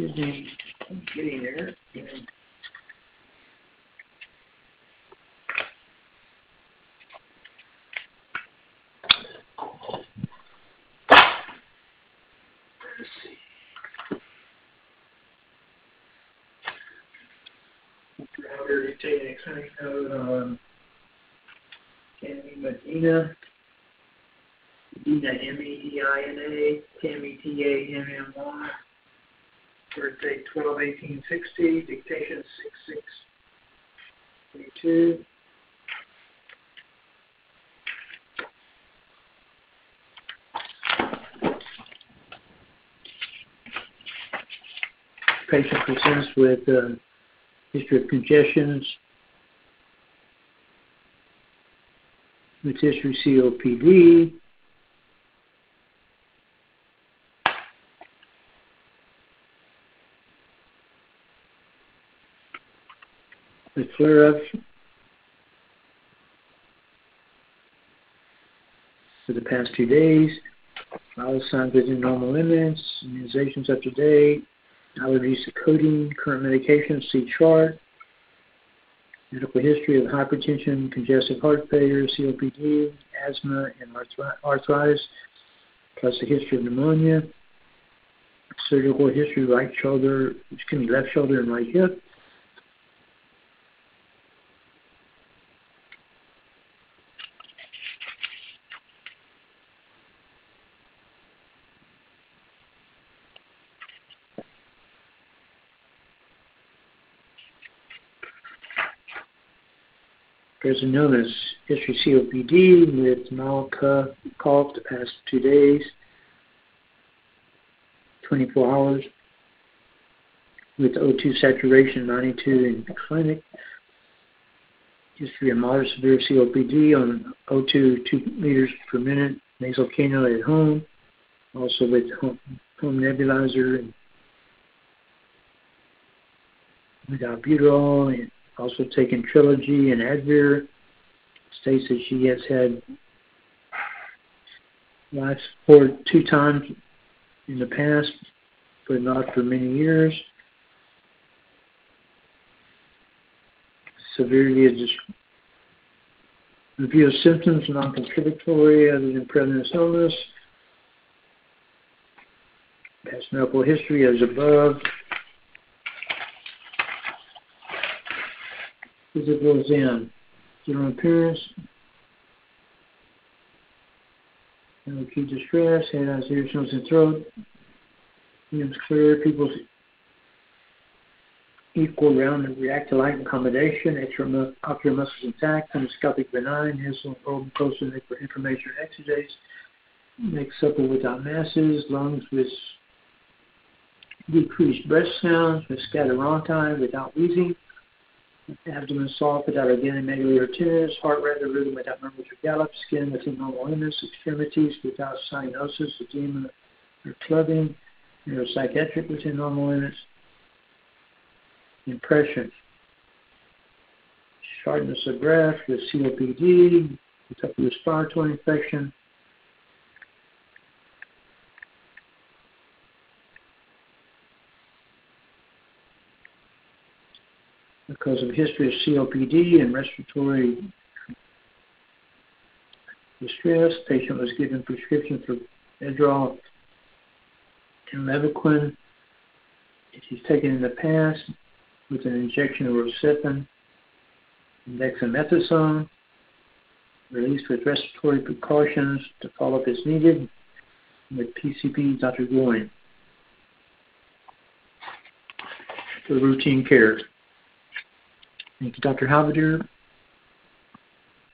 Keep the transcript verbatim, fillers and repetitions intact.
Excuse me, I'm getting there. Let's see. Router taking a clinic note on Tammy Medina. Medina, M E D I N A, Tammy, T A M M Y. Birthday twelve eighteen sixty, dictation six six twenty-two. Patient presents with uh, history of congestions, with history C O P D, with flare-ups for the past two days, vital signs within normal limits, immunizations up to date, allergies to codeine, current medications, see chart, medical history of hypertension, congestive heart failure, C O P D, asthma, and arthritis, plus a history of pneumonia, surgical history, right shoulder, excuse me, left shoulder and right hip. There's a known as history C O P D with mild cough, cough the past two days, twenty-four hours, with O two saturation ninety-two in the clinic. History of moderate severe C O P D on O two two liters per minute, nasal cannula at home, also with home, home nebulizer and with albuterol, and also taking Trilogy and Advair. States that she has had life support two times in the past, but not for many years. Severity of just review of symptoms, non-contributory other than prevalence illness. Past medical history as above. Physical exam. General appearance. No acute distress. Head, eyes, ears, nose, and throat. Name's clear. People's equal, round, and react to light accommodation. Extraocular muscles intact. Endoscopic benign. Nasal oral mucosa for inflammation or exudates. Neck supple without masses. Lungs with decreased breath sounds. With scatteronti without wheezing. Abdomen soft without organic or tinnitus, heart rate or rhythm without murmurs or gallops, skin within normal limits, extremities without cyanosis, edema or clubbing, neuropsychiatric within normal limits, impression, shortness of breath with C O P D, with upper respiratory infection, because of history of C O P D and respiratory distress. Patient was given prescription for Edrol and Levaquin. She's taken in the past with an injection of Rocephin and dexamethasone, released with respiratory precautions to follow up as needed with P C P, Doctor Goin, for routine care. Thank you, Doctor Halberdier.